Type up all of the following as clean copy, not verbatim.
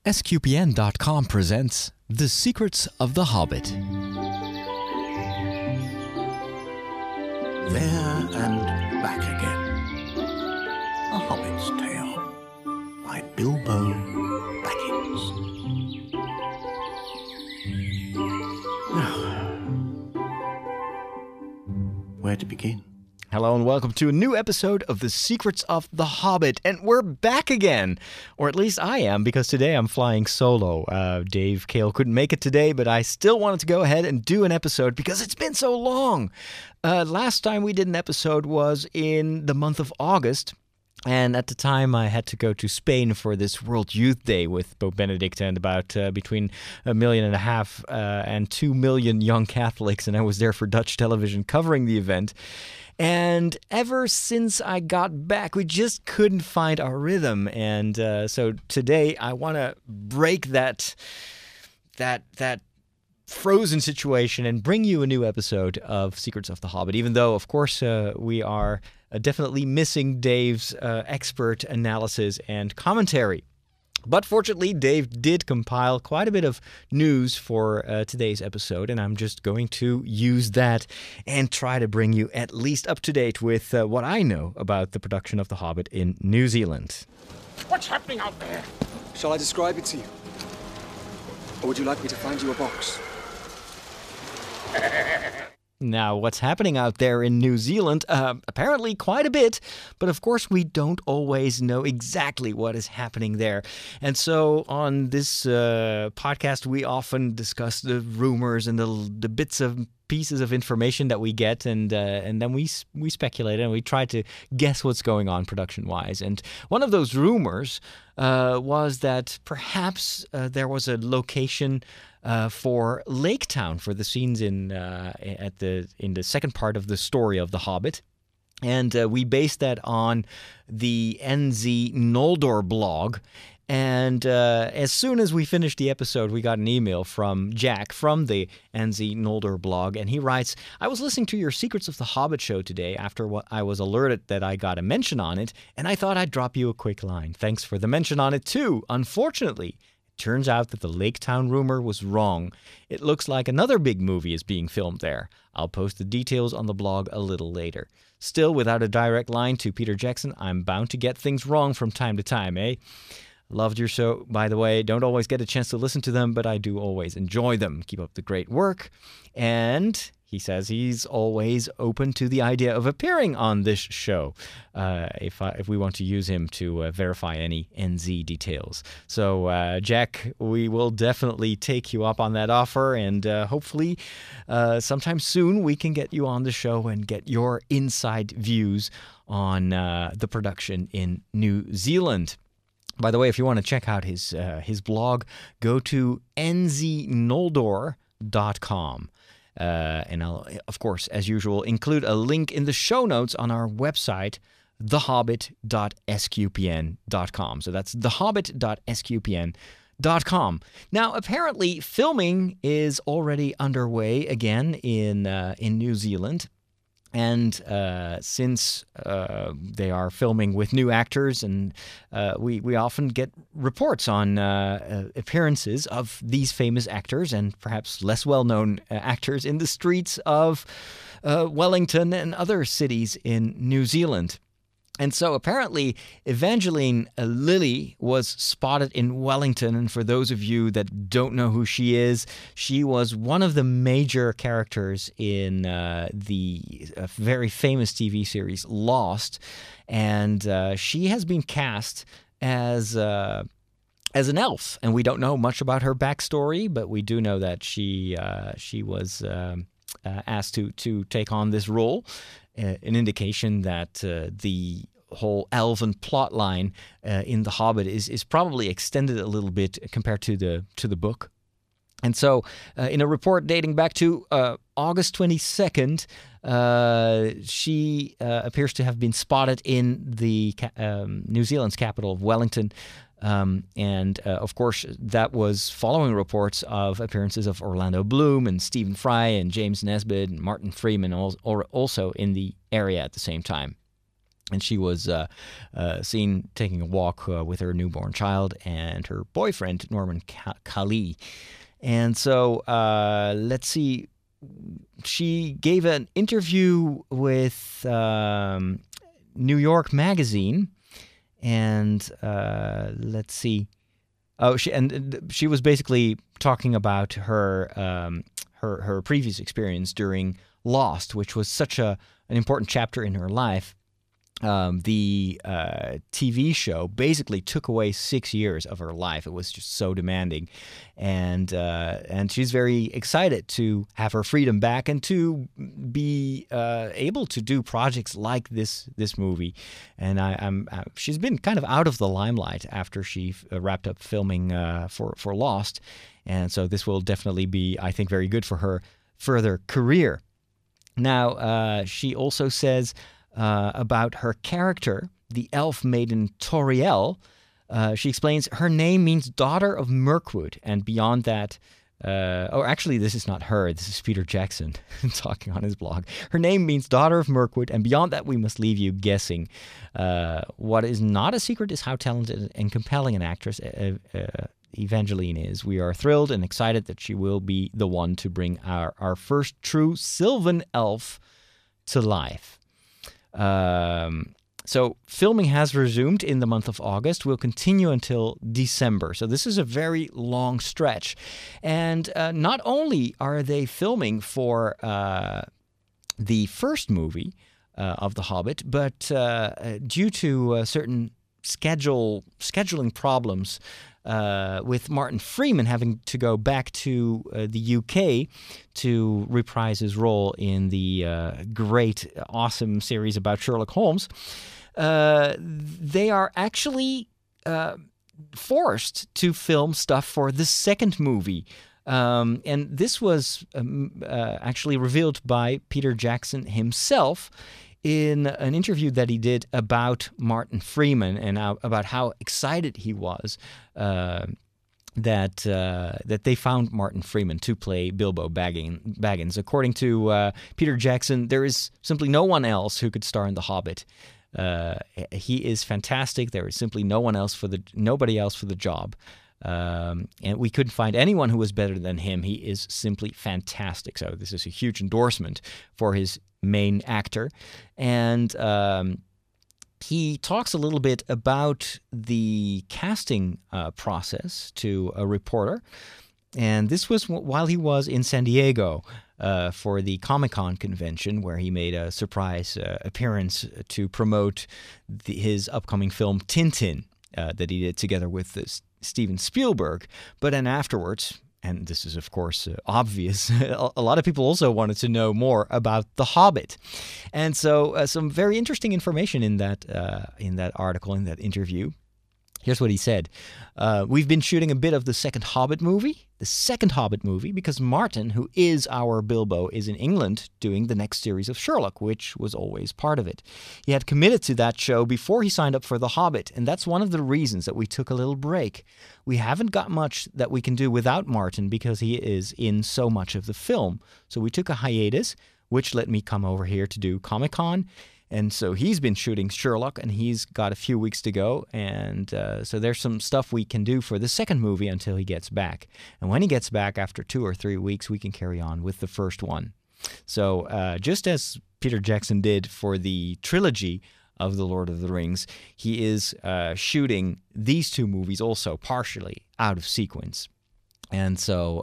SQPN.com presents The Secrets of the Hobbit. There and Back Again. A Hobbit's Tale by Bilbo Baggins. Now, where to begin? Hello and welcome to a new episode of The Secrets of the Hobbit. And we're back again. Or at least I am, because today I'm flying solo. Dave Cale couldn't make it today, but I still wanted to go ahead and do an episode because it's been so long. Last time we did an episode was in the month of August. And at the time, I had to go to Spain for this World Youth Day with Pope Benedict and about between 1.5 million and 2 million young Catholics. And I was there for Dutch television covering the event. And ever since I got back, we just couldn't find our rhythm. And so today, I want to break that frozen situation and bring you a new episode of Secrets of the Hobbit, even though, of course, we are definitely missing Dave's expert analysis and commentary. But fortunately, Dave did compile quite a bit of news for today's episode, and I'm just going to use that and try to bring you at least up to date with what I know about the production of The Hobbit in New Zealand. What's happening out there? Shall I describe it to you? Or would you like me to find you a box? Now, what's happening out there in New Zealand? Apparently quite a bit, but of course we don't always know exactly what is happening there. And so on this podcast, we often discuss the rumors and the bits of pieces of information that we get, and then we speculate and we try to guess what's going on production-wise. And one of those rumors was that perhaps there was a location for Lake Town for the scenes in the second part of the story of The Hobbit. And we based that on the NZ Noldor blog. And as soon as we finished the episode, we got an email from Jack from the NZ Noldor blog. And he writes, I was listening to your Secrets of the Hobbit show today after what I was alerted that I got a mention on it. And I thought I'd drop you a quick line. Thanks for the mention on it, too. Unfortunately, turns out that the Lake Town rumor was wrong. It looks like another big movie is being filmed there. I'll post the details on the blog a little later. Still, without a direct line to Peter Jackson, I'm bound to get things wrong from time to time, eh? Loved your show, by the way. Don't always get a chance to listen to them, but I do always enjoy them. Keep up the great work. And he says he's always open to the idea of appearing on this show if we want to use him to verify any NZ details. So, Jack, we will definitely take you up on that offer, and hopefully sometime soon we can get you on the show and get your inside views on the production in New Zealand. By the way, if you want to check out his blog, go to nznoldor.com. And I'll, of course, as usual, include a link in the show notes on our website, thehobbit.sqpn.com. So that's thehobbit.sqpn.com. Now, apparently, filming is already underway again in New Zealand. And since they are filming with new actors, and we often get reports on appearances of these famous actors and perhaps less well-known actors in the streets of Wellington and other cities in New Zealand. And so apparently Evangeline Lilly was spotted in Wellington. And for those of you that don't know who she is, she was one of the major characters in the very famous TV series Lost. And she has been cast as an elf. And we don't know much about her backstory, but we do know that she was asked to take on this role. An indication that the whole elven plot line in The Hobbit is probably extended a little bit compared to the book. And so in a report dating back to August 22nd, she appears to have been spotted in the New Zealand's capital of Wellington. And of course, that was following reports of appearances of Orlando Bloom and Stephen Fry and James Nesbitt and Martin Freeman also in the area at the same time. And she was seen taking a walk with her newborn child and her boyfriend, Norman Kali. And so, let's see, she gave an interview with New York Magazine, and let's see. Oh, she was basically talking about her her previous experience during Lost, which was such an important chapter in her life. The TV show basically took away 6 years of her life. It was just so demanding, and she's very excited to have her freedom back and to be able to do projects like this movie. And she's been kind of out of the limelight after she wrapped up filming for Lost, and so this will definitely be, I think, very good for her further career. Now, she also says about her character, the elf maiden Toriel. She explains her name means daughter of Mirkwood, and beyond that, actually, this is not her. This is Peter Jackson talking on his blog. Her name means daughter of Mirkwood, and beyond that, we must leave you guessing. What is not a secret is how talented and compelling an actress Evangeline is. We are thrilled and excited that she will be the one to bring our first true Sylvan elf to life. So filming has resumed in the month of August, will continue until December. So this is a very long stretch. And not only are they filming for the first movie of The Hobbit, but due to certain scheduling problems, with Martin Freeman having to go back to the UK to reprise his role in the great, awesome series about Sherlock Holmes, they are actually forced to film stuff for the second movie. And this was actually revealed by Peter Jackson himself in an interview that he did about Martin Freeman and about how excited he was that they found Martin Freeman to play Bilbo Baggins. According to Peter Jackson, there is simply no one else who could star in The Hobbit. He is fantastic. There is simply nobody else for the job. And we couldn't find anyone who was better than him. He is simply fantastic. So this is a huge endorsement for his main actor. And he talks a little bit about the casting process to a reporter. And this was while he was in San Diego for the Comic-Con convention, where he made a surprise appearance to promote his upcoming film Tintin that he did together with Steven Spielberg. But then afterwards, and this is, of course, obvious, a lot of people also wanted to know more about The Hobbit. And so some very interesting information in that article, in that interview. Here's what he said. We've been shooting a bit of the second Hobbit movie, because Martin, who is our Bilbo, is in England doing the next series of Sherlock, which was always part of it. He had committed to that show before he signed up for The Hobbit, and that's one of the reasons that we took a little break. We haven't got much that we can do without Martin because he is in so much of the film. So we took a hiatus, which let me come over here to do Comic-Con. And so he's been shooting Sherlock, and he's got a few weeks to go. And so there's some stuff we can do for the second movie until he gets back. And when he gets back after 2 or 3 weeks, we can carry on with the first one. So just as Peter Jackson did for the trilogy of The Lord of the Rings, he is shooting these 2 movies also partially out of sequence. And so,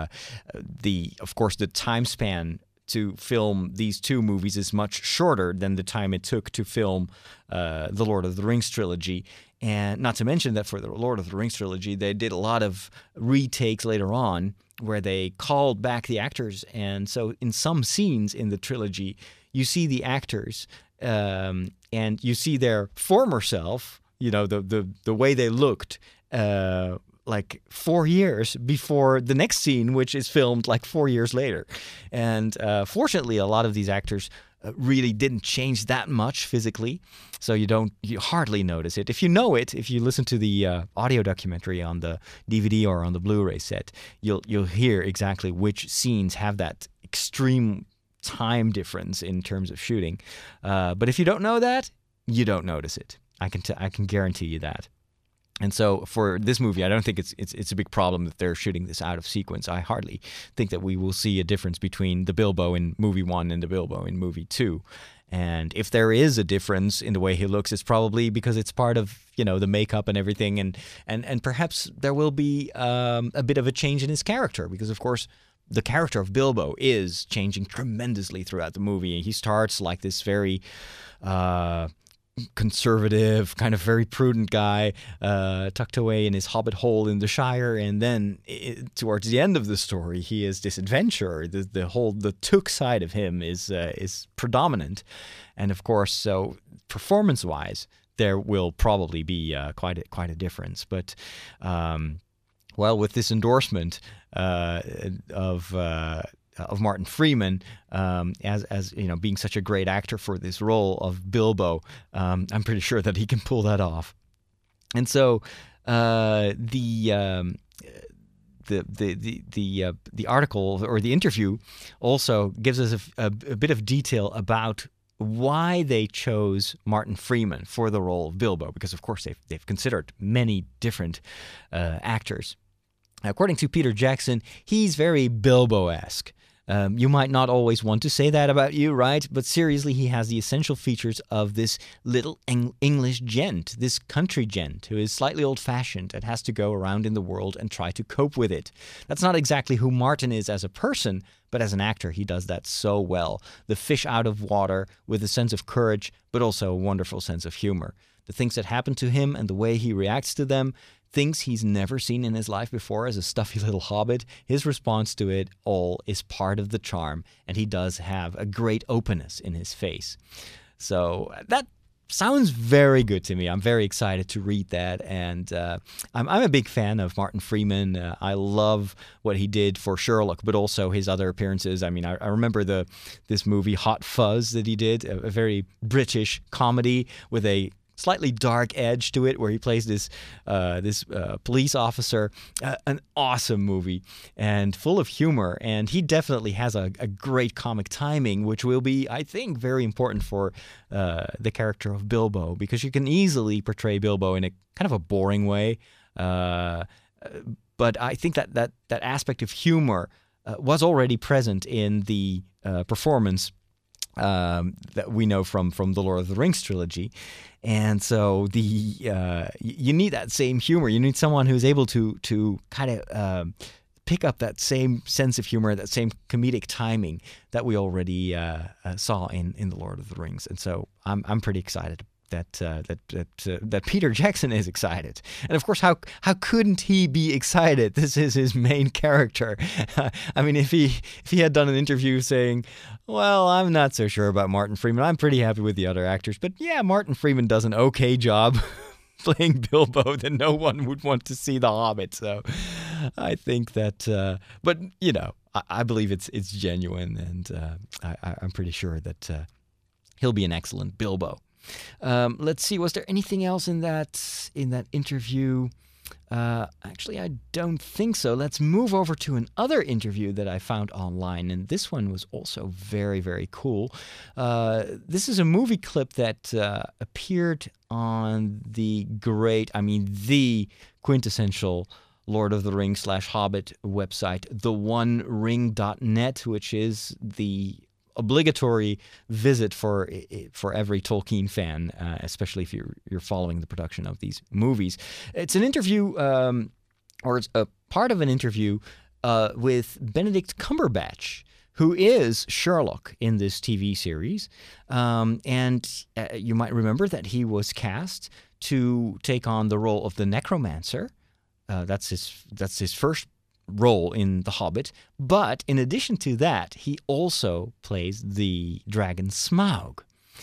of course, the time span to film these 2 movies is much shorter than the time it took to film the Lord of the Rings trilogy. And not to mention that for the Lord of the Rings trilogy, they did a lot of retakes later on where they called back the actors. And so in some scenes in the trilogy, you see the actors and you see their former self, the way they looked, like 4 years before the next scene, which is filmed like 4 years later. And fortunately, a lot of these actors really didn't change that much physically, so you hardly notice it. If you know it, if you listen to the audio documentary on the DVD or on the Blu-ray set, you'll hear exactly which scenes have that extreme time difference in terms of shooting. But if you don't know that, you don't notice it. I can guarantee you that. And so for this movie, I don't think it's a big problem that they're shooting this out of sequence. I hardly think that we will see a difference between the Bilbo in movie 1 and the Bilbo in movie 2. And if there is a difference in the way he looks, it's probably because it's part of, the makeup and everything. And perhaps there will be a bit of a change in his character because, of course, the character of Bilbo is changing tremendously throughout the movie. He starts like this very conservative, kind of very prudent guy, tucked away in his hobbit hole in the Shire, and then towards the end of the story, he is this adventurer. The Took side of him is predominant, and of course, so performance-wise, there will probably be quite a difference. But with this endorsement of Martin Freeman as being such a great actor for this role of Bilbo, I'm pretty sure that he can pull that off. And so the article or the interview also gives us a bit of detail about why they chose Martin Freeman for the role of Bilbo, because of course they've considered many different actors. According to Peter Jackson, he's very Bilbo-esque. You might not always want to say that about you, right? But seriously, he has the essential features of this little English gent, this country gent who is slightly old-fashioned and has to go around in the world and try to cope with it. That's not exactly who Martin is as a person, but as an actor, he does that so well. The fish out of water with a sense of courage, but also a wonderful sense of humor. The things that happen to him and the way he reacts to them, things he's never seen in his life before as a stuffy little hobbit, his response to it all is part of the charm, and he does have a great openness in his face. So that sounds very good to me. I'm very excited to read that, and I'm a big fan of Martin Freeman. I love what he did for Sherlock, but also his other appearances. I mean, I remember this movie Hot Fuzz that he did, a very British comedy with a slightly dark edge to it, where he plays this police officer. An awesome movie and full of humor, and he definitely has a great comic timing, which will be, I think, very important for the character of Bilbo, because you can easily portray Bilbo in a kind of a boring way, but I think that aspect of humor was already present in the performance that we know from the Lord of the Rings trilogy. And so you need that same humor. You need someone who's able to kind of pick up that same sense of humor, that same comedic timing that we already saw in the Lord of the Rings. And so I'm pretty excited that Peter Jackson is excited. And of course, how couldn't he be excited? This is his main character. I mean, if he had done an interview saying, well, I'm not so sure about Martin Freeman, I'm pretty happy with the other actors, but yeah, Martin Freeman does an okay job playing Bilbo, then no one would want to see The Hobbit. So I think that, but I believe it's genuine, and I'm pretty sure that he'll be an excellent Bilbo. Let's see, was there anything else in that interview? Actually, I don't think so. Let's move over to another interview that I found online, and this one was also very, very cool. This is a movie clip that appeared on the quintessential Lord of the Rings /Hobbit website, theonering.net, which is the obligatory visit for every Tolkien fan, especially if you're following the production of these movies. It's an interview, or it's a part of an interview with Benedict Cumberbatch, who is Sherlock in this TV series. And you might remember that he was cast to take on the role of the Necromancer. That's his first role in The Hobbit, but in addition to that, he also plays the dragon Smaug.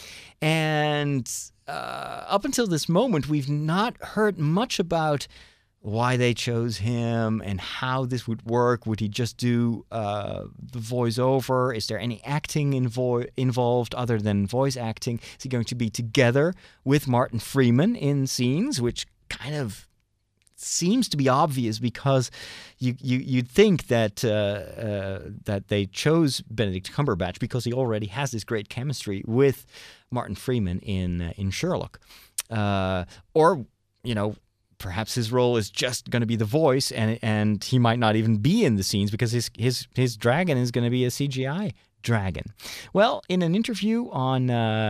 And up until this moment, we've not heard much about why they chose him and how this would work. Would he just do the voiceover? Is there any acting involved other than voice acting? Is he going to be together with Martin Freeman in scenes, which kind of seems to be obvious because you'd think that that they chose Benedict Cumberbatch because he already has this great chemistry with Martin Freeman in Sherlock, or perhaps his role is just going to be the voice, and he might not even be in the scenes because his dragon is going to be a CGI dragon. Well, in an interview on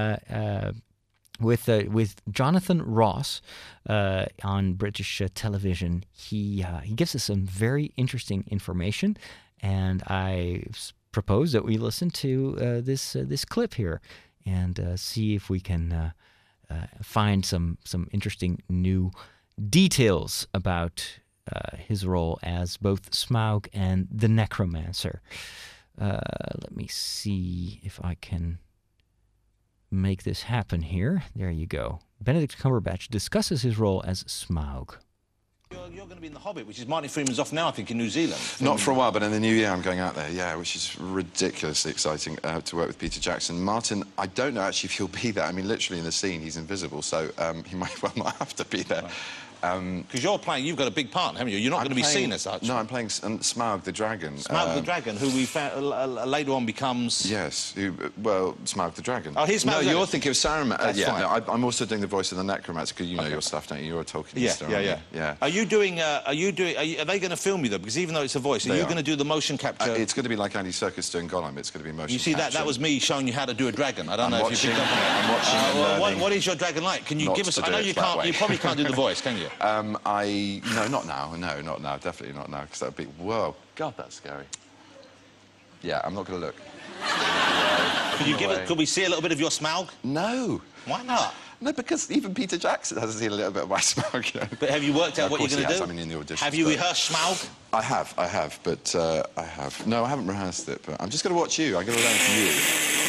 with Jonathan Ross on British television, he gives us some very interesting information, and I propose that we listen to this clip here and see if we can find some interesting new details about his role as both Smaug and the Necromancer. Let me see if I can make this happen here. There you go. Benedict Cumberbatch discusses his role as Smaug. You're going to be in The Hobbit, which is Martin Freeman's off now, I think, in New Zealand. Not for a while, but in the new year I'm going out there, yeah, which is ridiculously exciting to work with Peter Jackson. Martin, I don't know actually if he'll be there. I mean, literally in the scene, he's invisible, so he might well not have to be there. Because you've got a big part, haven't you? You're not going to be seen as such. No, I'm playing Smaug the Dragon. Smaug the Dragon, who we found later on becomes... Yes, Smaug the Dragon. Oh, he's Smaug the Dragon. No, you're thinking of Saruman. That's fine. No, I'm also doing the voice of the Necromancer, because you know your stuff, don't you? You're a Tolkien yeah. Are they going to film you, though? Because even though it's a voice, are you going to do the motion capture? It's going to be like Andy Serkis doing Gollum. It's going to be motion capture. You see, that was me showing you how to do a dragon. I don't know if you picked up on it. I'm watching what is your dragon like? Can you give us... I know you can't... You probably can't do the voice, can you? No, not now. No, not now. Definitely not now, because that would be... Whoa. God, that's scary. Yeah, I'm not going to look. Could we see a little bit of your Smaug? No. Why not? No, because even Peter Jackson hasn't seen a little bit of my Smaug, you know. But have you worked out what you're going to do? I mean, in the auditions. Have you rehearsed Smaug? I have, but I have. No, I haven't rehearsed it, but I'm just going to watch you. I'm going to learn from you.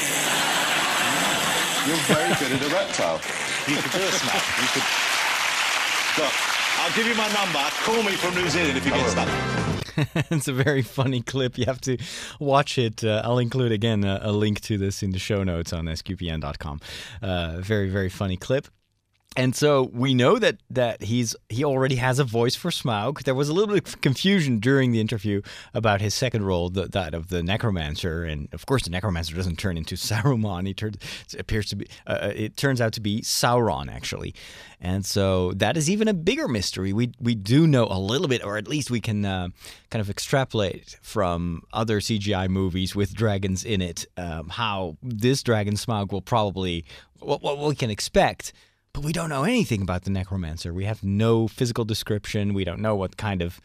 You're very good at a reptile. You could do a Smaug. You could... Look, I'll give you my number. Call me from New Zealand if you get stuck. It's a very funny clip. You have to watch it. I'll include, again, a link to this in the show notes on sqpn.com. Very, very funny clip. And so we know that he already has a voice for Smaug. There was a little bit of confusion during the interview about his second role, that of the Necromancer, and of course the Necromancer doesn't turn into Saruman. It turns out to be Sauron, actually, and so that is even a bigger mystery. We do know a little bit, or at least we can kind of extrapolate from other CGI movies with dragons in it, how this dragon Smaug will probably what we can expect. But we don't know anything about the Necromancer. We have no physical description. We don't know what kind of,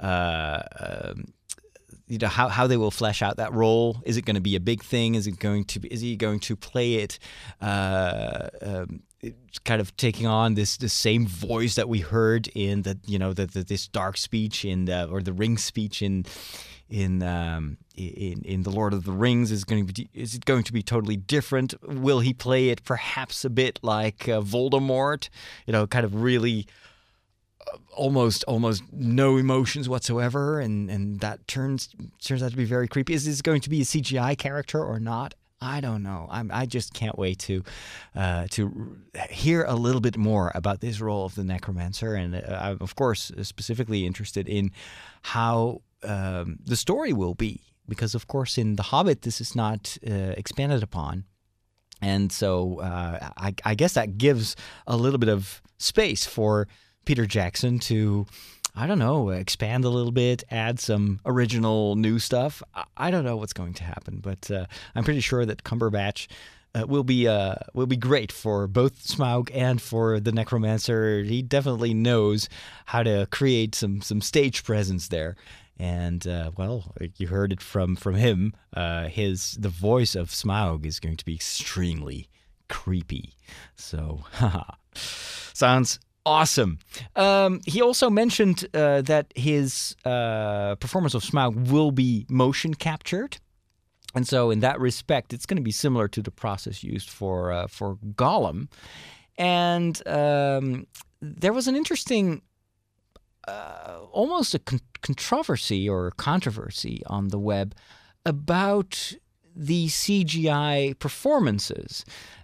how they will flesh out that role. Is it going to be a big thing? Is he going to play it, kind of taking on this same voice that we heard in this dark speech or the ring speech in the Lord of the Rings? Is it going to be totally different? Will he play it perhaps a bit like Voldemort? Kind of really almost no emotions whatsoever, and that turns out to be very creepy. Is this going to be a CGI character or not? I don't know. I just can't wait to hear a little bit more about this role of the Necromancer, and I'm of course specifically interested in how the story will be, because of course in The Hobbit this is not expanded upon, and so I guess that gives a little bit of space for Peter Jackson to, I don't know, expand a little bit, add some original new stuff. I don't know what's going to happen, but I'm pretty sure that Cumberbatch will be great for both Smaug and for the Necromancer. He definitely knows how to create some stage presence there. And, you heard it from him. The voice of Smaug is going to be extremely creepy. So, sounds awesome. He also mentioned that his performance of Smaug will be motion captured. And so in that respect, it's going to be similar to the process used for Gollum. And there was an interesting... almost a controversy on the web about the CGI performances.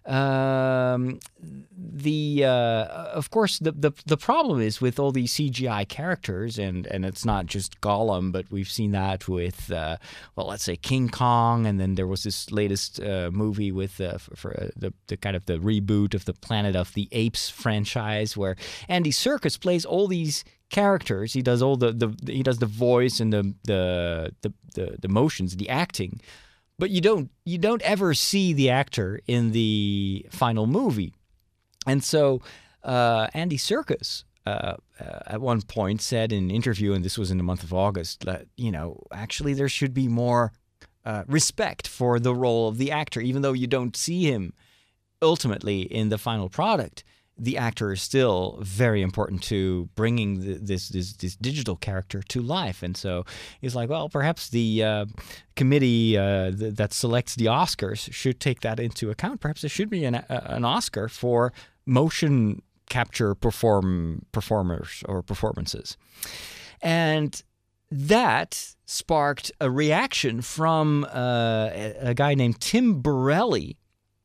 Of course, the problem is with all these CGI characters, and it's not just Gollum, but we've seen that with, let's say King Kong, and then there was this latest movie with for the kind of the reboot of the Planet of the Apes franchise, where Andy Serkis plays all these characters. He does all he does the voice and the motions, the acting. But you don't ever see the actor in the final movie. And so Andy Serkis at one point said in an interview, and this was in the month of August, that, actually there should be more respect for the role of the actor. Even though you don't see him ultimately in the final product, the actor is still very important to bringing this digital character to life. And so he's like, well, perhaps the committee that selects the Oscars should take that into account. Perhaps there should be an Oscar for motion capture performers or performances. And that sparked a reaction from a guy named Tim Borelli,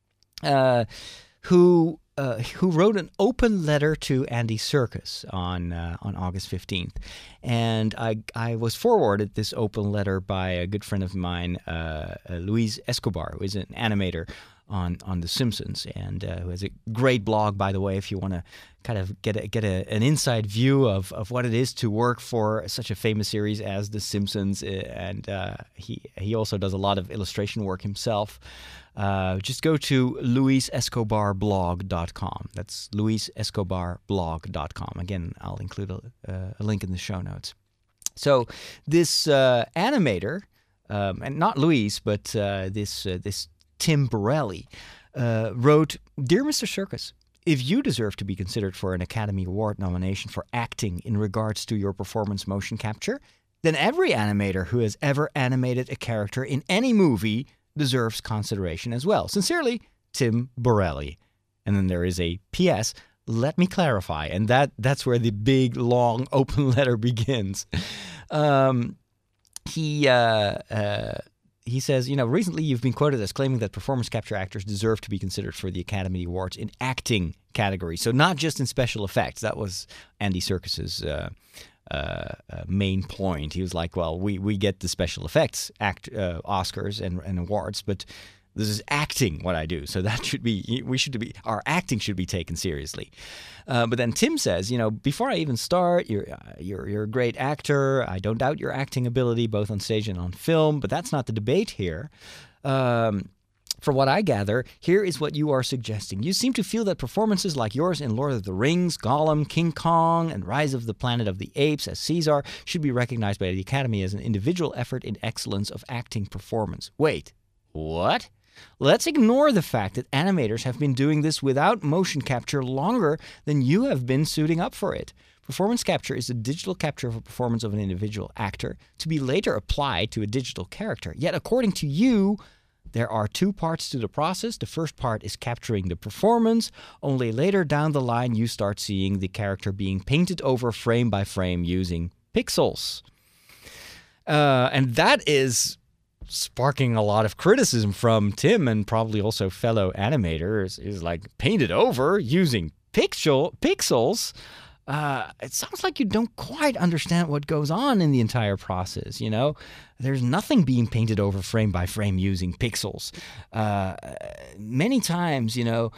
who wrote an open letter to Andy Serkis on August 15th. And I was forwarded this open letter by a good friend of mine, Luis Escobar, who is an animator on The Simpsons, and who has a great blog, by the way, if you want to kind of get an inside view of what it is to work for such a famous series as The Simpsons. And he also does a lot of illustration work himself. Just go to luisescobarblog.com. That's luisescobarblog.com. Again, I'll include a link in the show notes. So this animator, and not Luis, but this Tim Borelli, wrote, "Dear Mr. Serkis, if you deserve to be considered for an Academy Award nomination for acting in regards to your performance motion capture, then every animator who has ever animated a character in any movie deserves consideration as well. Sincerely, Tim Borelli." And then there is a P.S. Let me clarify. And that's where the big, long, open letter begins. He says, recently you've been quoted as claiming that performance capture actors deserve to be considered for the Academy Awards in acting category. So not just in special effects. That was Andy Serkis's main point. He was like, well, we get the special effects Oscars and awards, but this is acting what I do. So that our acting should be taken seriously. But then Tim says, before I even start, you're a great actor. I don't doubt your acting ability, both on stage and on film, but that's not the debate here. From what I gather, here is what you are suggesting. You seem to feel that performances like yours in Lord of the Rings, Gollum, King Kong, and Rise of the Planet of the Apes as Caesar should be recognized by the Academy as an individual effort in excellence of acting performance. Wait, what? Let's ignore the fact that animators have been doing this without motion capture longer than you have been suiting up for it. Performance capture is the digital capture of a performance of an individual actor to be later applied to a digital character. Yet, according to you, there are two parts to the process. The first part is capturing the performance. Only later down the line, you start seeing the character being painted over frame by frame using pixels. And that is sparking a lot of criticism from Tim and probably also fellow animators, is like, painted over using pixels. It sounds like you don't quite understand what goes on in the entire process, There's nothing being painted over frame by frame using pixels. Many times,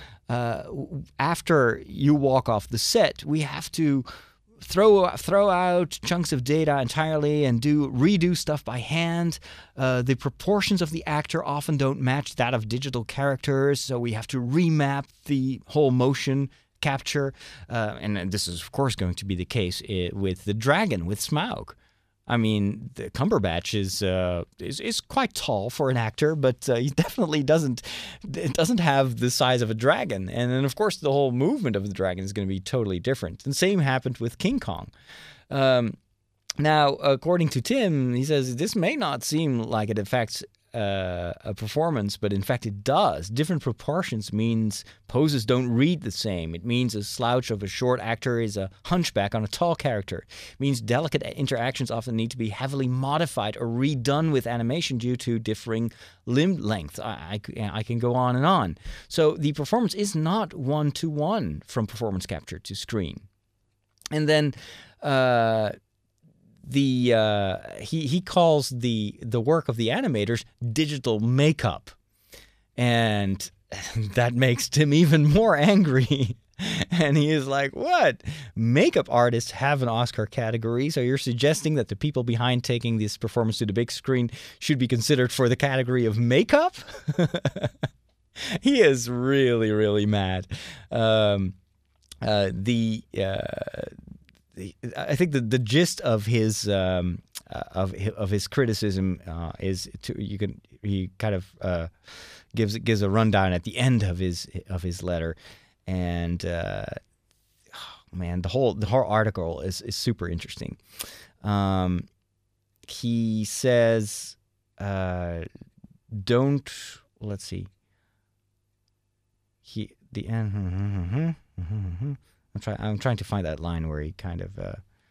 after you walk off the set, we have to throw out chunks of data entirely and redo stuff by hand. The proportions of the actor often don't match that of digital characters, so we have to remap the whole motion capture. And this is, of course, going to be the case with the dragon, with Smaug. I mean, the Cumberbatch is quite tall for an actor, but he definitely doesn't have the size of a dragon. And then, of course, the whole movement of the dragon is going to be totally different. And the same happened with King Kong. Now, according to Tim, he says this may not seem like it affects a performance, but in fact it does. Different proportions means poses don't read the same. It means a slouch of a short actor is a hunchback on a tall character. It means delicate interactions often need to be heavily modified or redone with animation due to differing limb length. I can go on and on. So the performance is not one-to-one from performance capture to screen. And then he calls the work of the animators digital makeup, and that makes Tim even more angry. And he is like, "What? Makeup artists have an Oscar category, so you're suggesting that the people behind taking this performance to the big screen should be considered for the category of makeup?" He is really, really mad. I think the gist of his criticism is he kind of gives a rundown at the end of his letter, and man, the whole article is super interesting. He says, let's see. I'm trying to find that line where he kind of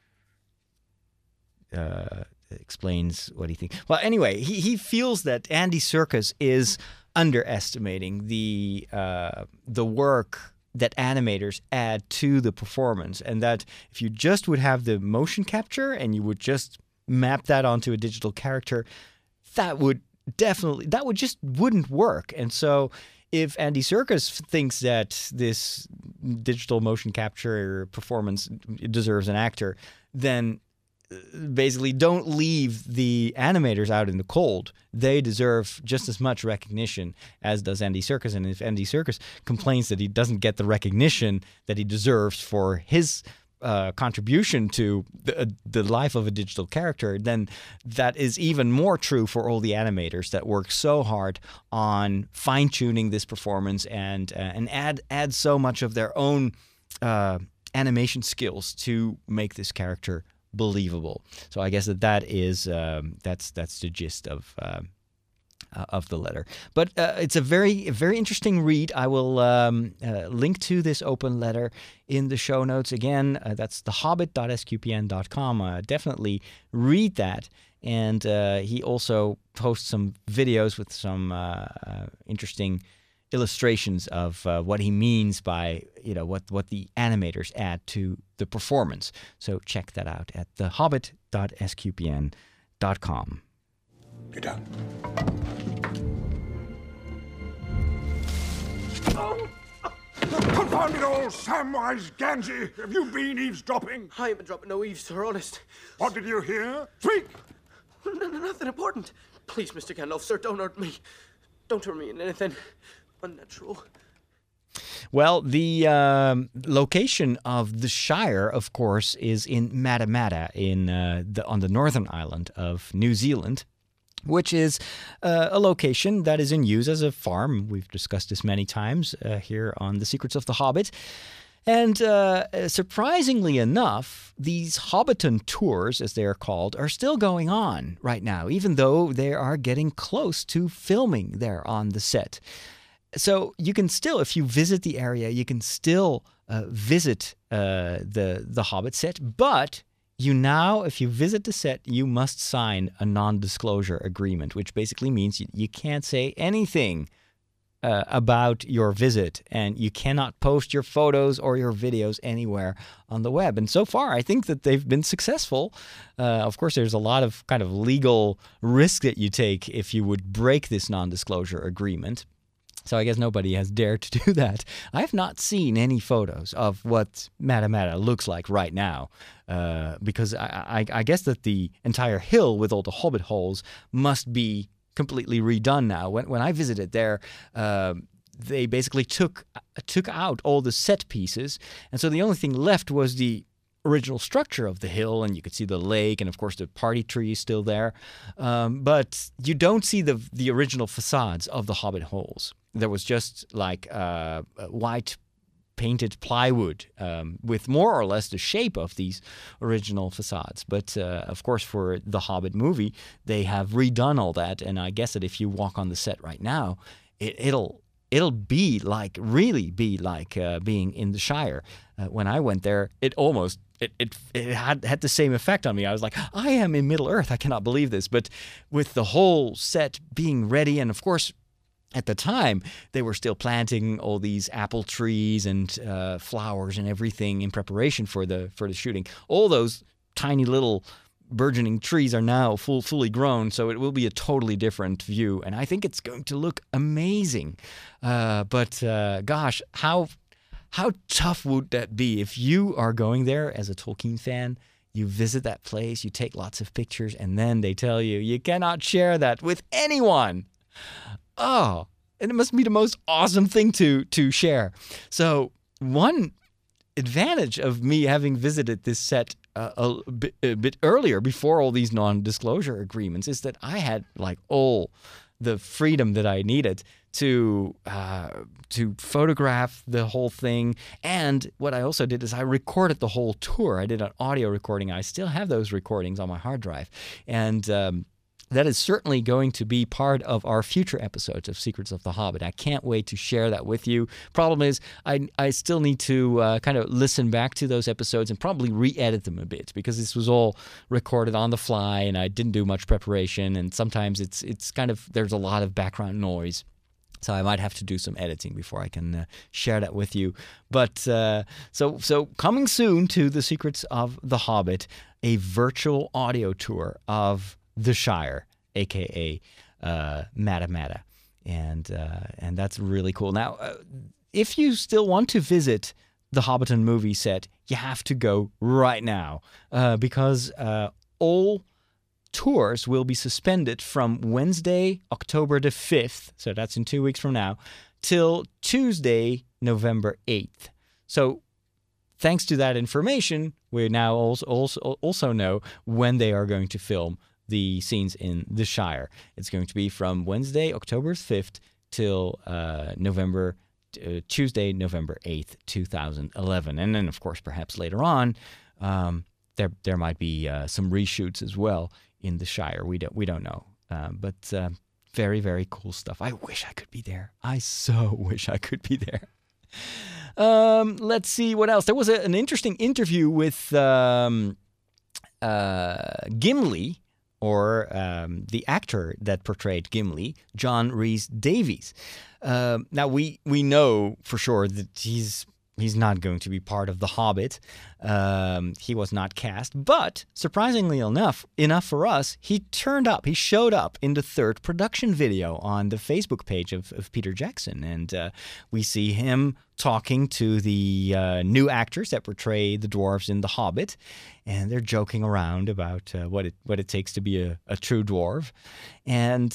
explains what he thinks. Well, anyway, he feels that Andy Serkis is underestimating the work that animators add to the performance, and that if you just would have the motion capture and you would just map that onto a digital character, that just wouldn't work. And so if Andy Serkis thinks that this digital motion capture performance deserves an actor, then basically don't leave the animators out in the cold. They deserve just as much recognition as does Andy Serkis. And if Andy Serkis complains that he doesn't get the recognition that he deserves for his contribution to the life of a digital character, then that is even more true for all the animators that work so hard on fine-tuning this performance and add so much of their own animation skills to make this character believable. So I guess that is that's the gist of the letter. But it's a very, very interesting read. I will link to this open letter in the show notes. Again, that's thehobbit.sqpn.com. Definitely read that. And he also posts some videos with some interesting illustrations of what he means by, what the animators add to the performance. So check that out at thehobbit.sqpn.com. Get down. Confound it all, Samwise Gamgee! Have you been eavesdropping? I ain't been dropping no eaves, sir, honest. What did you hear? Speak! Nothing important. Please, Mr. Gandalf, sir, don't hurt me. Don't turn me into anything unnatural. Well, the location of the Shire, of course, is in Matamata on the northern island of New Zealand, which is a location that is in use as a farm. We've discussed this many times here on The Secrets of the Hobbit. And surprisingly enough, these Hobbiton tours, as they are called, are still going on right now, even though they are getting close to filming there on the set. So you can still, if you visit the area, you can still visit the Hobbit set, but if you visit the set, you must sign a non-disclosure agreement, which basically means you can't say anything about your visit, and you cannot post your photos or your videos anywhere on the web. And so far, I think that they've been successful. Of course, there's a lot of kind of legal risk that you take if you would break this non-disclosure agreement. So I guess nobody has dared to do that. I have not seen any photos of what Matamata looks like right now, because I guess that the entire hill with all the hobbit holes must be completely redone now. When I visited there, they basically took out all the set pieces, and so the only thing left was the original structure of the hill, and you could see the lake, and of course the party tree is still there, but you don't see the original facades of the hobbit holes. There was just like white painted plywood with more or less the shape of these original facades. But of course, for the Hobbit movie, they have redone all that, and I guess that if you walk on the set right now, it'll be like, really be like being in the Shire. When I went there, it had the same effect on me. I was like, I am in Middle Earth. I cannot believe this. But with the whole set being ready, and of course, at the time, they were still planting all these apple trees and flowers and everything in preparation for the shooting. All those tiny little burgeoning trees are now fully grown, so it will be a totally different view, and I think it's going to look amazing. But gosh, how tough would that be if you are going there as a Tolkien fan? You visit that place, you take lots of pictures, and then they tell you you cannot share that with anyone. Oh, and it must be the most awesome thing to share. So one advantage of me having visited this set a bit earlier, before all these non-disclosure agreements, is that I had like all the freedom that I needed to photograph the whole thing. And what I also did is I recorded the whole tour. I did an audio recording. I still have those recordings on my hard drive, and that is certainly going to be part of our future episodes of Secrets of the Hobbit. I can't wait to share that with you. Problem is, I still need to kind of listen back to those episodes and probably re-edit them a bit, because this was all recorded on the fly and I didn't do much preparation, and sometimes it's kind of, there's a lot of background noise. So I might have to do some editing before I can share that with you. But so coming soon to the Secrets of the Hobbit, a virtual audio tour of the Shire, aka Matamata, and that's really cool. Now, if you still want to visit the Hobbiton movie set, you have to go right now, because all tours will be suspended from Wednesday, October the 5th, so that's in 2 weeks from now, till Tuesday, November 8th. So thanks to that information, we now also know when they are going to film the scenes in the Shire. It's going to be from Wednesday, October 5th, till Tuesday, November 8th, 2011. And then, of course, perhaps later on, there might be some reshoots as well in the Shire. We don't know. But very, very cool stuff. I wish I could be there. I so wish I could be there. Let's see what else. There was an interesting interview with Gimli, or the actor that portrayed Gimli, John Rhys-Davies. Now, we know for sure that he's not going to be part of The Hobbit. He was not cast, but surprisingly enough for us, he turned up. He showed up in the third production video on the Facebook page of Peter Jackson, and we see him talking to the new actors that portray the dwarves in The Hobbit, and they're joking around about what it takes to be a true dwarf, and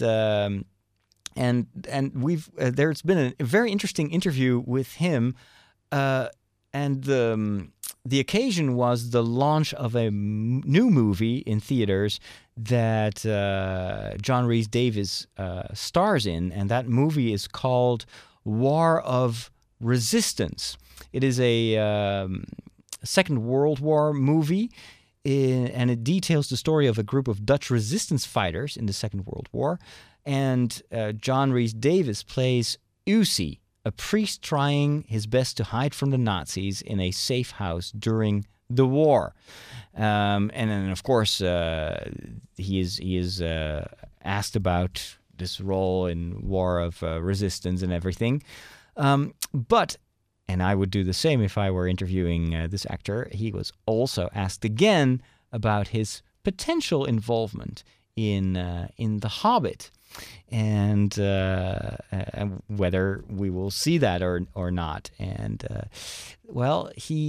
we've there's been a very interesting interview with him. And the occasion was the launch of a new movie in theaters that John Rhys-Davies stars in, and that movie is called War of Resistance. It is a Second World War movie, and it details the story of a group of Dutch resistance fighters in the Second World War, and John Rhys-Davies plays Usi, a priest trying his best to hide from the Nazis in a safe house during the war. And then, of course, he is asked about this role in War of Resistance and everything. But, and I would do the same if I were interviewing this actor, he was also asked again about his potential involvement in The Hobbit. And whether we will see that or not. And well,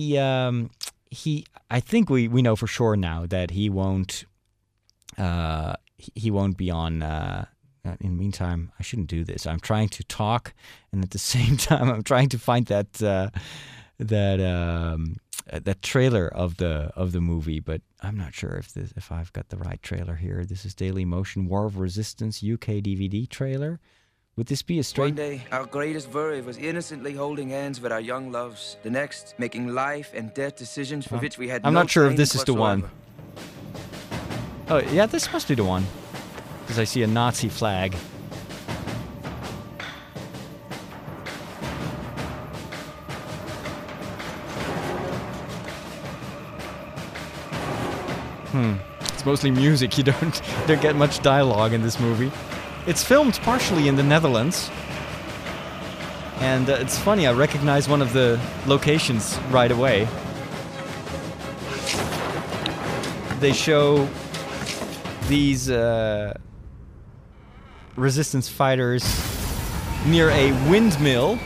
I think we know for sure now that he won't be on. In the meantime, I shouldn't do this. I'm trying to talk, and at the same time, I'm trying to find that trailer of the movie, but I'm not sure if I've got the right trailer here. This is Daily Motion War of Resistance UK DVD trailer. Would this be a One straight... day, our greatest worry was innocently holding hands with our young loves. The next, making life and death decisions for which we had I'm no not sure if training this is the one. whatsoever. Oh, yeah, this must be the one. Because I see a Nazi flag. It's mostly music. You don't get much dialogue in this movie. It's filmed partially in the Netherlands. And it's funny, I recognize one of the locations right away. They show these resistance fighters near a windmill.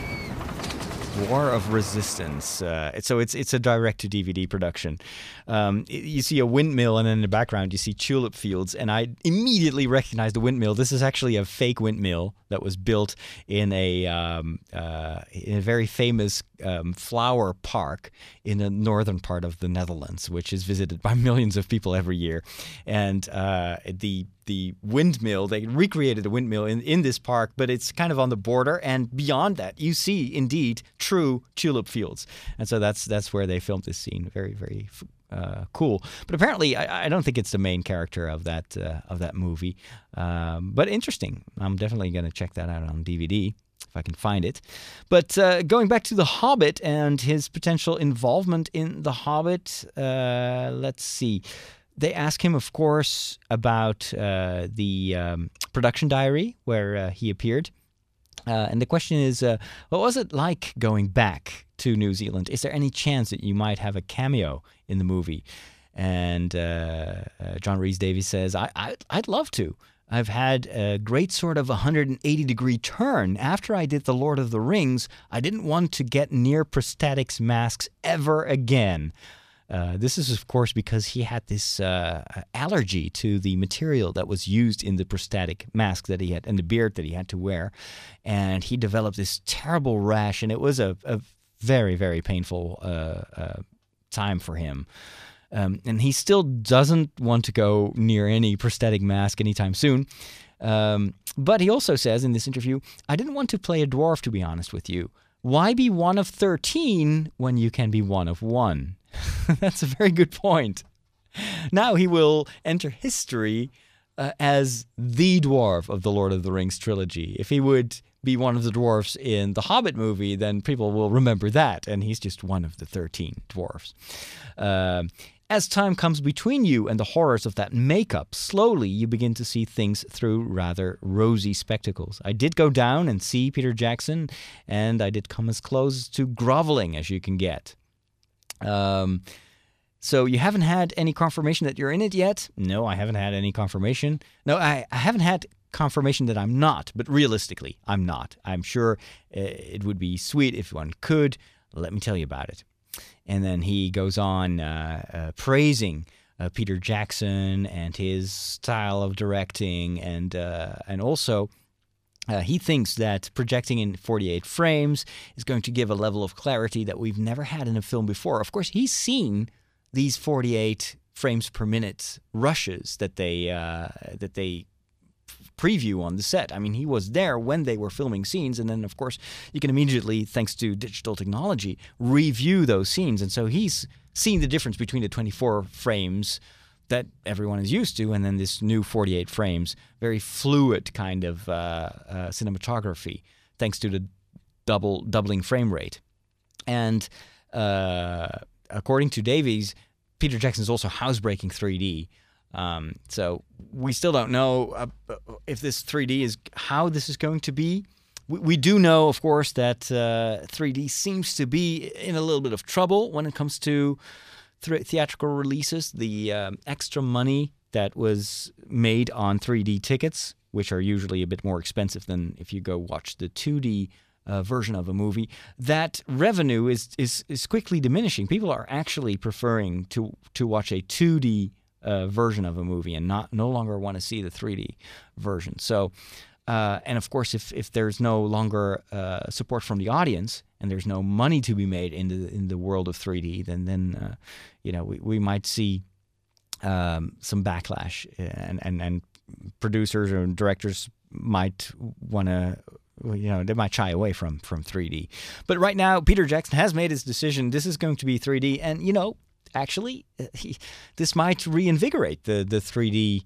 War of Resistance. So it's a direct-to-DVD production. You see a windmill, and in the background you see tulip fields, and I immediately recognize the windmill. This is actually a fake windmill that was built in a very famous flower park in the northern part of the Netherlands, which is visited by millions of people every year. And the windmill, they recreated a windmill in this park, but it's kind of on the border, and beyond that you see indeed true tulip fields. And so that's where they filmed this scene. Very, very cool. But apparently I don't think it's the main character of that movie. But interesting. I'm definitely going to check that out on DVD if I can find it. But going back to The Hobbit and his potential involvement in The Hobbit, let's see. They ask him, of course, about the production diary where he appeared. And the question is, what was it like going back to New Zealand? Is there any chance that you might have a cameo in the movie? And John Rhys-Davies says, I'd love to. I've had a great sort of 180-degree turn. After I did The Lord of the Rings, I didn't want to get near prosthetics masks ever again. This is, of course, because he had this allergy to the material that was used in the prosthetic mask that he had and the beard that he had to wear. And he developed this terrible rash, and it was a very, very painful time for him. And he still doesn't want to go near any prosthetic mask anytime soon. But he also says in this interview, I didn't want to play a dwarf, to be honest with you. Why be one of 13 when you can be one of one? That's a very good point. Now he will enter history as the dwarf of the Lord of the Rings trilogy. If he would be one of the dwarfs in the Hobbit movie, then people will remember that, and he's just one of the 13 dwarfs. As time comes between you and the horrors of that makeup, slowly you begin to see things through rather rosy spectacles. I did go down and see Peter Jackson, and I did come as close to groveling as you can get. So you haven't had any confirmation that you're in it yet? No, I haven't had any confirmation. No, I haven't had confirmation that I'm not, but realistically, I'm not. I'm sure it would be sweet if one could. Let me tell you about it. And then he goes on praising Peter Jackson and his style of directing, and also he thinks that projecting in 48 frames is going to give a level of clarity that we've never had in a film before. Of course, he's seen these 48 frames per minute rushes that they preview on the set. I mean, he was there when they were filming scenes, and then, of course, you can immediately, thanks to digital technology, review those scenes. And so he's seen the difference between the 24 frames that everyone is used to and then this new 48 frames, very fluid kind of cinematography, thanks to the doubling frame rate. And according to Davies, Peter Jackson is also housebreaking 3D. So we still don't know if this 3D is how this is going to be. We do know, of course, that 3D seems to be in a little bit of trouble when it comes to theatrical releases. The extra money that was made on 3D tickets, which are usually a bit more expensive than if you go watch the 2D version of a movie, that revenue is quickly diminishing. People are actually preferring to watch a 2D version of a movie and no longer want to see the 3D version. So, and of course, if there's no longer support from the audience and there's no money to be made in the world of 3D, then we might see some backlash, and producers or directors might want to they might shy away from 3D. But right now, Peter Jackson has made his decision. This is going to be 3D, and actually, this might reinvigorate the 3D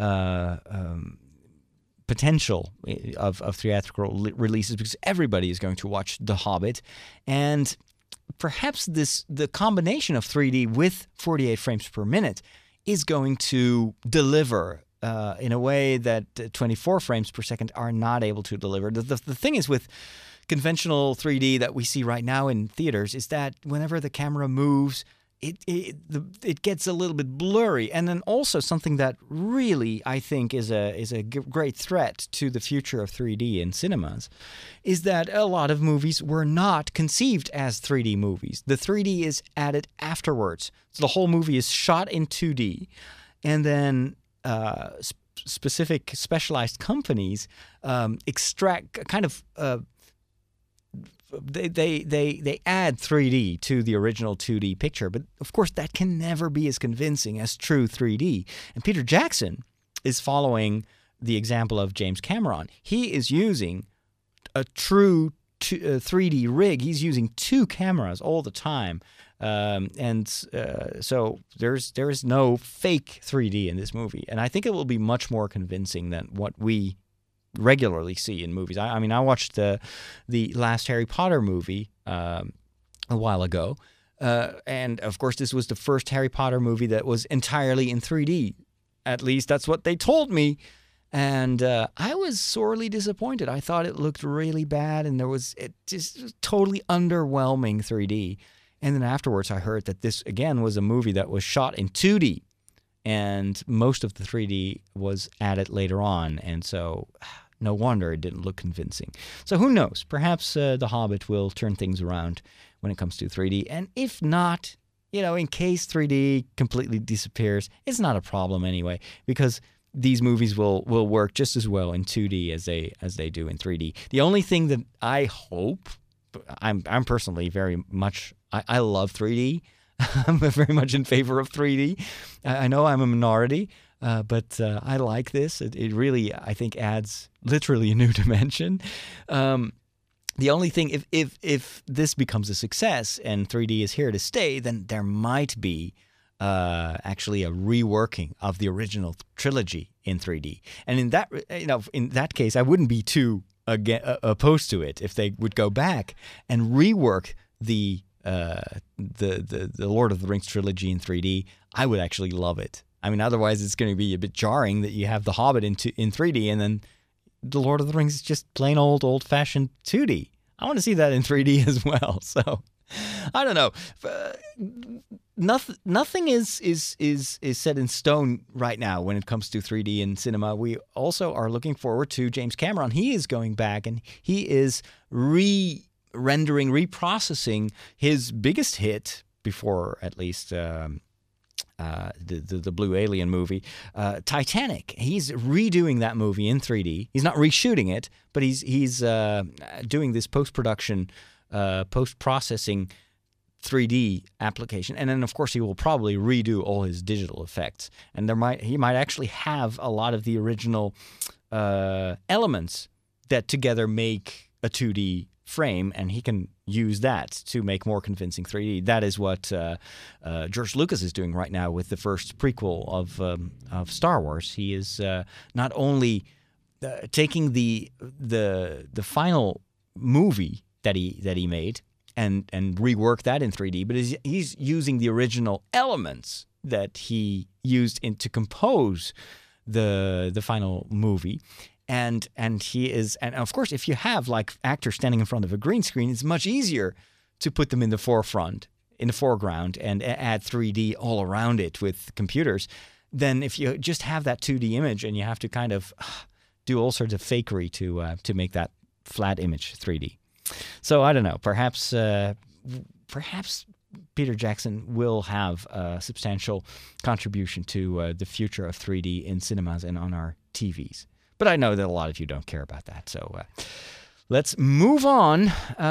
potential of theatrical releases, because everybody is going to watch The Hobbit, and perhaps the combination of 3D with 48 frames per minute is going to deliver in a way that 24 frames per second are not able to deliver. The thing is with conventional 3D that we see right now in theaters is that whenever the camera moves, it gets a little bit blurry. And then also something that really, I think, is a great threat to the future of 3D in cinemas is that a lot of movies were not conceived as 3D movies. The 3D is added afterwards. So the whole movie is shot in 2D. And then specific specialized companies extract kind of... They add 3D to the original 2D picture, but of course that can never be as convincing as true 3D. And Peter Jackson is following the example of James Cameron. He is using a true 3D rig. He's using 2 cameras all the time, so there's no fake 3D in this movie. And I think it will be much more convincing than what we regularly see in movies. I mean, I watched the last Harry Potter movie a while ago, and of course this was the first Harry Potter movie that was entirely in 3D. At least that's what they told me, and I was sorely disappointed. I thought it looked really bad, and it just totally underwhelming 3D. And then afterwards I heard that this again was a movie that was shot in 2D, and most of the 3D was added later on, and so no wonder it didn't look convincing. So who knows? Perhaps The Hobbit will turn things around when it comes to 3D. And if not, in case 3D completely disappears, it's not a problem anyway, because these movies will work just as well in 2D as they do in 3D. The only thing that I hope, I'm personally very much, I love 3D. I'm very much in favor of 3D. I know I'm a minority, but I like this. It really, I think, adds literally a new dimension. The only thing, if this becomes a success and 3D is here to stay, then there might be actually a reworking of the original trilogy in 3D. And in that case, I wouldn't be too opposed to it if they would go back and rework the Lord of the Rings trilogy in 3D. I would actually love it. I mean, otherwise it's going to be a bit jarring that you have The Hobbit in 3D and then The Lord of the Rings is just plain old-fashioned 2D. I want to see that in 3D as well. So I don't know. Nothing is set in stone right now when it comes to 3D in cinema. We also are looking forward to James Cameron. He is going back and he is reprocessing his biggest hit before, at least the Blue Alien movie, Titanic. He's redoing that movie in 3D. He's not reshooting it, but he's doing this post-production, post-processing 3D application. And then, of course, he will probably redo all his digital effects. And he might actually have a lot of the original elements that together make a 2D frame, and he can use that to make more convincing 3D. That is what George Lucas is doing right now with the first prequel of Star Wars. He is not only taking the final movie that he made and rework that in 3D, but he's using the original elements that he used to compose the final movie. And he is, and of course, if you have like actors standing in front of a green screen, it's much easier to put them in the foreground, and add 3D all around it with computers than if you just have that 2D image and you have to kind of do all sorts of fakery to make that flat image 3D. So I don't know. Perhaps Peter Jackson will have a substantial contribution to the future of 3D in cinemas and on our TVs. But I know that a lot of you don't care about that. So let's move on.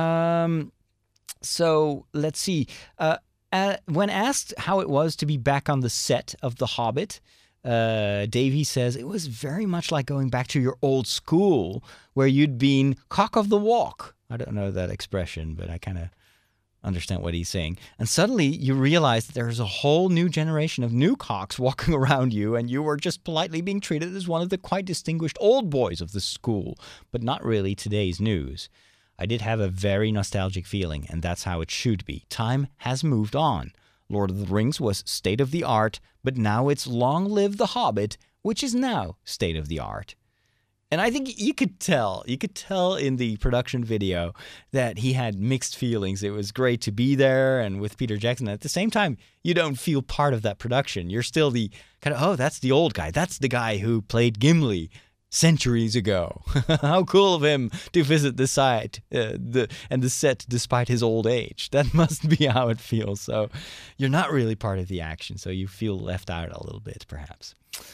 So let's see. When asked how it was to be back on the set of The Hobbit, Davy says it was very much like going back to your old school where you'd been cock of the walk. I don't know that expression, but I kind of understand what he's saying. And suddenly you realize that there's a whole new generation of new cocks walking around you, and you were just politely being treated as one of the quite distinguished old boys of the school, but not really today's news. I did have a very nostalgic feeling, and that's how it should be. Time has moved on. Lord of the Rings was state-of-the-art, but now it's long live The Hobbit, which is now state-of-the-art. And I think you could tell in the production video that he had mixed feelings. It was great to be there and with Peter Jackson. At the same time, you don't feel part of that production. You're still the kind of, oh, that's the old guy. That's the guy who played Gimli centuries ago. How cool of him to visit the site and the set despite his old age. That must be how it feels. So you're not really part of the action, so you feel left out a little bit, perhaps.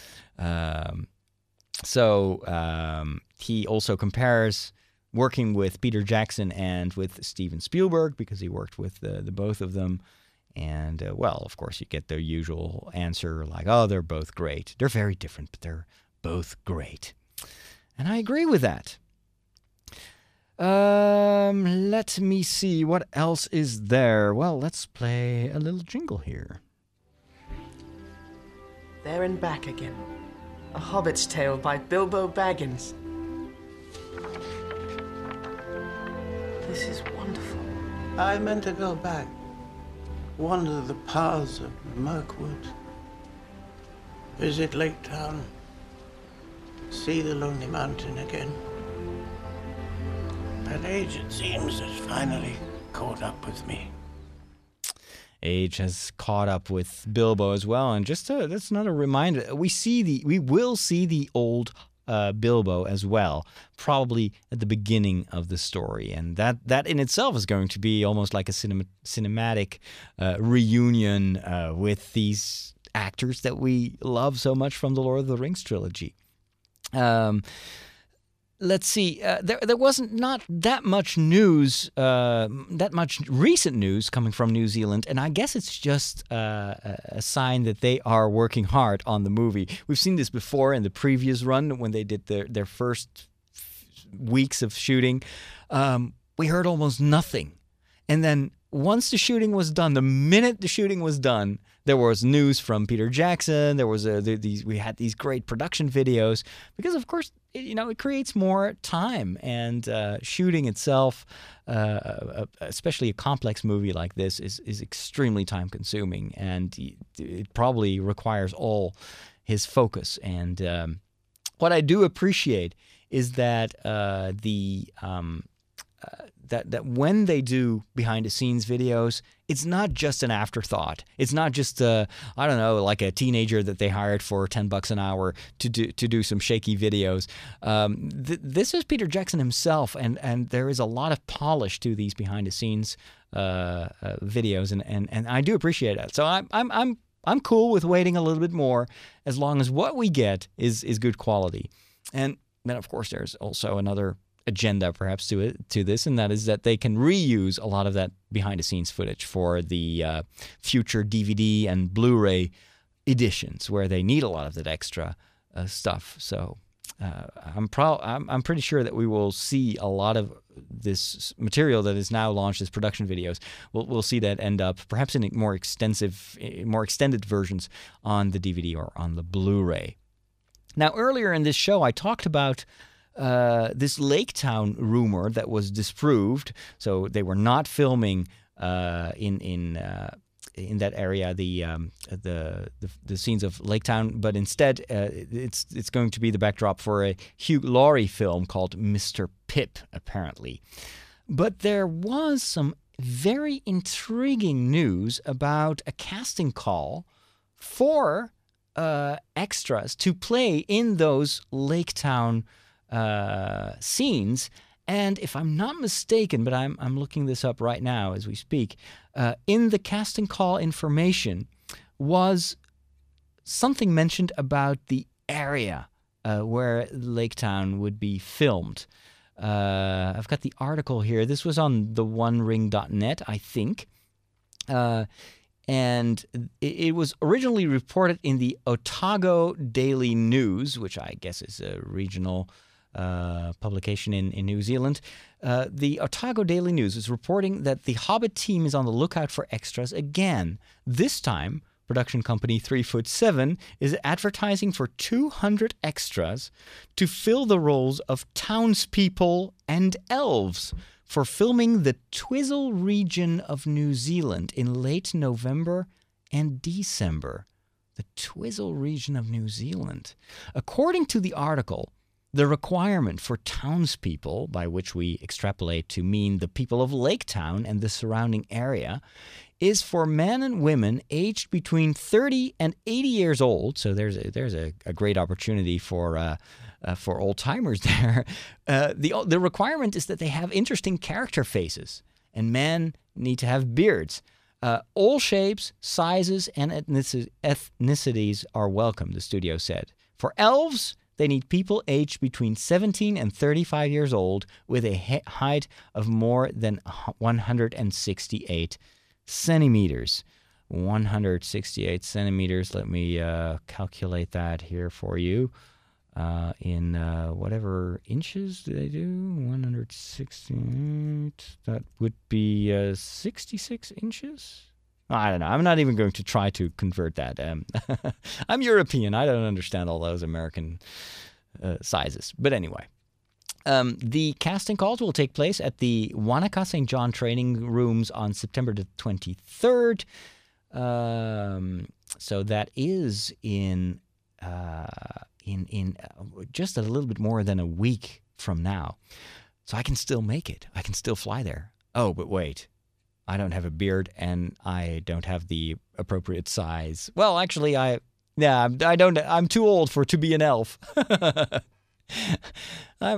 He also compares working with Peter Jackson and with Steven Spielberg because he worked with the both of them. And, of course, you get the usual answer like, oh, they're both great. They're very different, but they're both great. And I agree with that. Let me see. What else is there? Well, let's play a little jingle here. There and Back Again. A Hobbit's Tale by Bilbo Baggins. This is wonderful. I meant to go back, wander the paths of Mirkwood, visit Lake Town, see the Lonely Mountain again. But age, it seems, has finally caught up with me. Age has caught up with Bilbo as well, and that's another reminder. We will see the old Bilbo as well, probably at the beginning of the story, and that in itself is going to be almost like a cinematic reunion with these actors that we love so much from the Lord of the Rings trilogy. Let's see. There wasn't not that much news, that much recent news coming from New Zealand, and I guess it's just a sign that they are working hard on the movie. We've seen this before in the previous run when they did their first weeks of shooting. We heard almost nothing, and then once the shooting was done, the minute the shooting was done, there was news from Peter Jackson. There was we had these great production videos because, of course, it creates more time, and shooting itself, especially a complex movie like this, is extremely time consuming, and it probably requires all his focus. And what I do appreciate is that that when they do behind-the-scenes videos, it's not just an afterthought. It's not just like a teenager that they hired for $10 an hour to do some shaky videos. This is Peter Jackson himself, and there is a lot of polish to these behind-the-scenes videos, and I do appreciate that. So I'm cool with waiting a little bit more, as long as what we get is good quality. And then, of course, there's also another agenda perhaps to this, and that is that they can reuse a lot of that behind-the-scenes footage for the future DVD and Blu-ray editions, where they need a lot of that extra stuff. So I'm pretty sure that we will see a lot of this material that is now launched as production videos. We'll see that end up perhaps in more extended versions on the DVD or on the Blu-ray. Now, earlier in this show, I talked about this Lake Town rumor that was disproved. So they were not filming in that area the scenes of Lake Town, but instead it's going to be the backdrop for a Hugh Laurie film called Mr. Pip, apparently. But there was some very intriguing news about a casting call for extras to play in those Lake Town scenes. And if I'm not mistaken, but I'm looking this up right now as we speak, in the casting call information was something mentioned about the area where Lake Town would be filmed. I've got the article here. This was on theonering.net, I think. And it was originally reported in the Otago Daily News, which I guess is a regional publication in New Zealand. The Otago Daily News is reporting that the Hobbit team is on the lookout for extras again. This time, production company 3foot7 is advertising for 200 extras to fill the roles of townspeople and elves for filming the Twizel region of New Zealand in late November and December. The Twizel region of New Zealand. According to the article, the requirement for townspeople, by which we extrapolate to mean the people of Lake Town and the surrounding area, is for men and women aged between 30 and 80 years old. So there's a great opportunity for old-timers there. The requirement is that they have interesting character faces, and men need to have beards. All shapes, sizes, and ethnicities are welcome, the studio said. For elves, they need people aged between 17 and 35 years old with a height of more than 168 centimeters. 168 centimeters. Let me calculate that here for you. In whatever inches do they do? 168. That would be 66 inches? I don't know. I'm not even going to try to convert that. I'm European. I don't understand all those American sizes. But anyway, the casting calls will take place at the Wanaka St. John training rooms on September the 23rd. So that is in just a little bit more than a week from now. So I can still make it. I can still fly there. Oh, but wait. I don't have a beard and I don't have the appropriate size. Well, actually, I don't. I'm too old to be an elf. I'm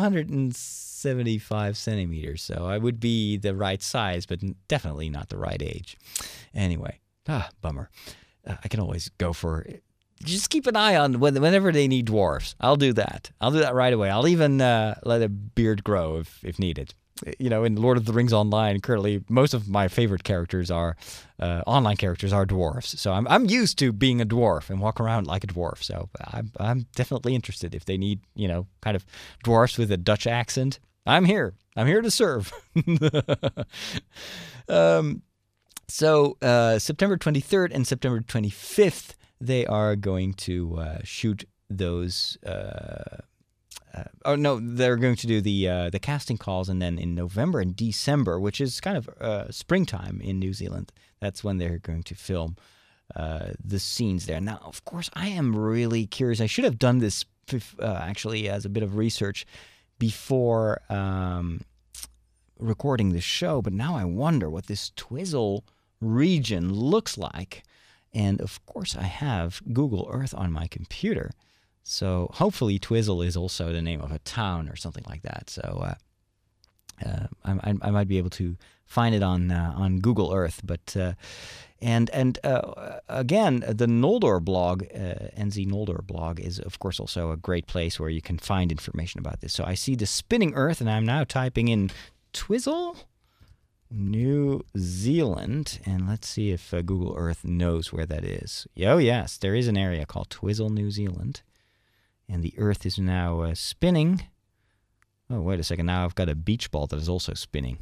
175 centimeters, so I would be the right size, but definitely not the right age. Anyway, bummer. I can always go for. Just keep an eye on whenever they need dwarves. I'll do that. I'll do that right away. I'll even let a beard grow if needed. You know, in Lord of the Rings Online, currently most of my favorite characters are online characters are dwarves. So I'm used to being a dwarf and walk around like a dwarf. So I'm definitely interested if they need, you know, kind of dwarfs with a Dutch accent. I'm here. I'm here to serve. So September 23rd and September 25th, they are going to shoot those. They're going to do the casting calls, and then in November and December, which is kind of springtime in New Zealand, that's when they're going to film the scenes there. Now, of course, I am really curious. I should have done this actually as a bit of research before recording this show, but now I wonder what this Twizel region looks like. And of course, I have Google Earth on my computer. So hopefully Twizel is also the name of a town or something like that. So I might be able to find it on Google Earth. But again, the Noldor blog, NZ Noldor blog, is of course also a great place where you can find information about this. So I see the spinning Earth, and I'm now typing in Twizel, New Zealand, and let's see if Google Earth knows where that is. Oh yes, there is an area called Twizel, New Zealand. And the Earth is now spinning. Oh, wait a second. Now I've got a beach ball that is also spinning.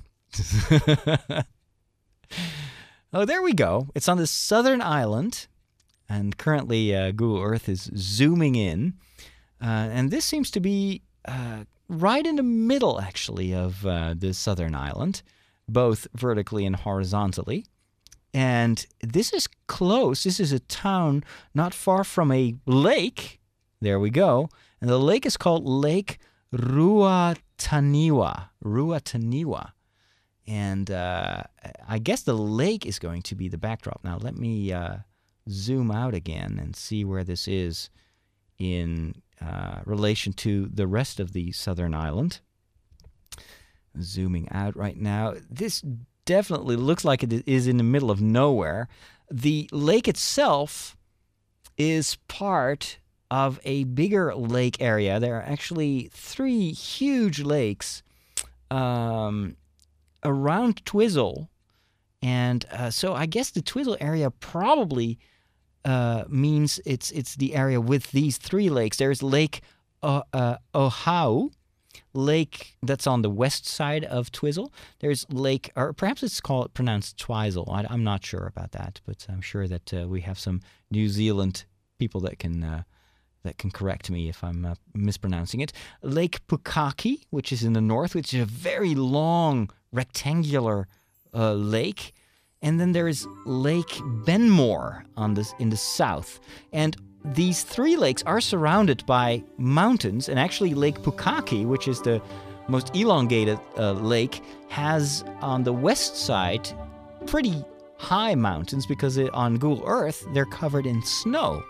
Oh, there we go. It's on the southern island. And currently Google Earth is zooming in. And this seems to be right in the middle, actually, of the southern island, both vertically and horizontally. And this is close. This is a town not far from a lake. There we go. And the lake is called Lake Ruataniwa. Ruataniwa. And I guess the lake is going to be the backdrop. Now let me zoom out again and see where this is in relation to the rest of the southern island. Zooming out right now. This definitely looks like it is in the middle of nowhere. The lake itself is part of a bigger lake area. There are actually 3 huge lakes around Twizel, And so I guess the Twizzle area probably means it's the area with these 3 lakes. There's Lake Ohau, lake that's on the west side of Twizzle. There's Lake, or perhaps it's pronounced Twizel. I'm not sure about that, but I'm sure that we have some New Zealand people that can correct me if I'm mispronouncing it. Lake Pukaki, which is in the north, which is a very long rectangular lake. And then there is Lake Benmore in the south. And these 3 lakes are surrounded by mountains. And actually Lake Pukaki, which is the most elongated lake, has on the west side pretty high mountains because on Google Earth they're covered in snow.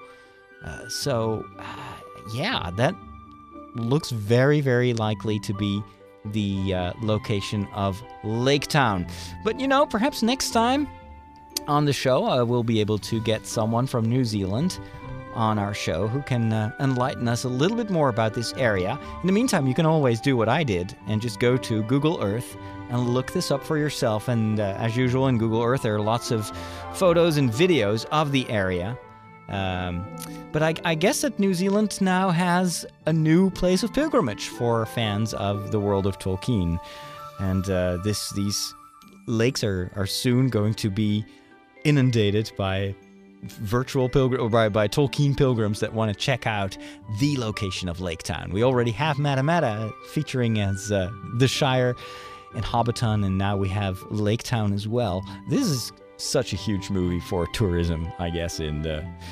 That looks very, very likely to be the location of Lake Town. But, perhaps next time on the show, we'll be able to get someone from New Zealand on our show who can enlighten us a little bit more about this area. In the meantime, you can always do what I did and just go to Google Earth and look this up for yourself. And as usual in Google Earth, there are lots of photos and videos of the area. But I guess that New Zealand now has a new place of pilgrimage for fans of the world of Tolkien. And these lakes are soon going to be inundated by virtual by Tolkien pilgrims that want to check out the location of Lake Town. We already have Matamata featuring as the Shire in Hobbiton, and now we have Lake Town as well. This is such a huge movie for tourism, I guess, in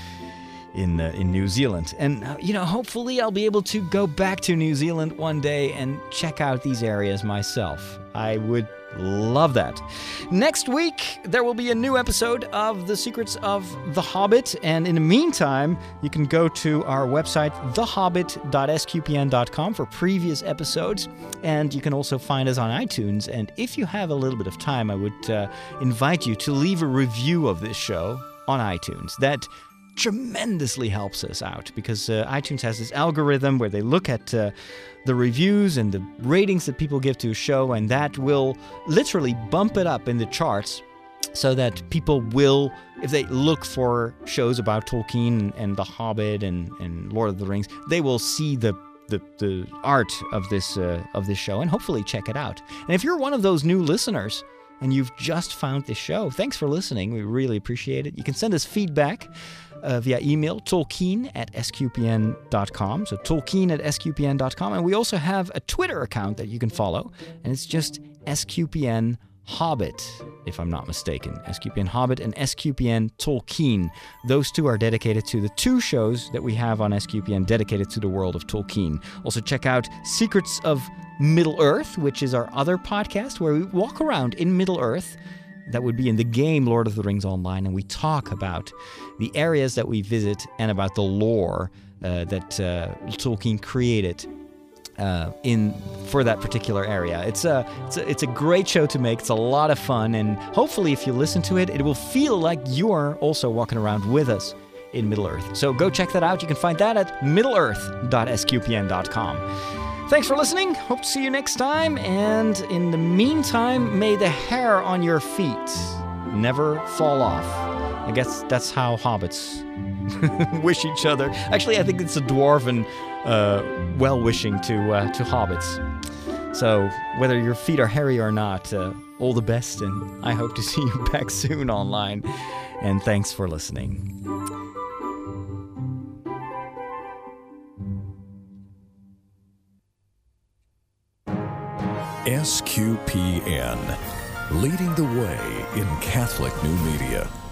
New Zealand. And, hopefully I'll be able to go back to New Zealand one day and check out these areas myself. I would love that. Next week, there will be a new episode of The Secrets of the Hobbit. And in the meantime, you can go to our website, thehobbit.sqpn.com, for previous episodes. And you can also find us on iTunes. And if you have a little bit of time, I would invite you to leave a review of this show on iTunes. That tremendously helps us out because iTunes has this algorithm where they look at the reviews and the ratings that people give to a show, and that will literally bump it up in the charts so that people will, if they look for shows about Tolkien and The Hobbit and Lord of the Rings, they will see the art of this show and hopefully check it out. And if you're one of those new listeners and you've just found this show, thanks for listening. We really appreciate it. You can send us feedback via email, tolkien@sqpn.com. So tolkien@sqpn.com. And we also have a Twitter account that you can follow, and it's just SQPN Hobbit, if I'm not mistaken. SQPN Hobbit and SQPN Tolkien. Those two are dedicated to the 2 shows that we have on SQPN dedicated to the world of Tolkien. Also check out Secrets of Middle-earth, which is our other podcast where we walk around in Middle-earth. That would be in the game Lord of the Rings Online, and we talk about the areas that we visit and about the lore that Tolkien created for that particular area. It's a great show to make. It's a lot of fun, and hopefully if you listen to it, it will feel like you are also walking around with us in Middle-earth. So go check that out. You can find that at middleearth.sqpn.com. Thanks for listening. Hope to see you next time. And in the meantime, may the hair on your feet never fall off. I guess that's how hobbits wish each other. Actually, I think it's a dwarven well-wishing to hobbits. So whether your feet are hairy or not, all the best. And I hope to see you back soon online. And thanks for listening. SQPN, leading the way in Catholic new media.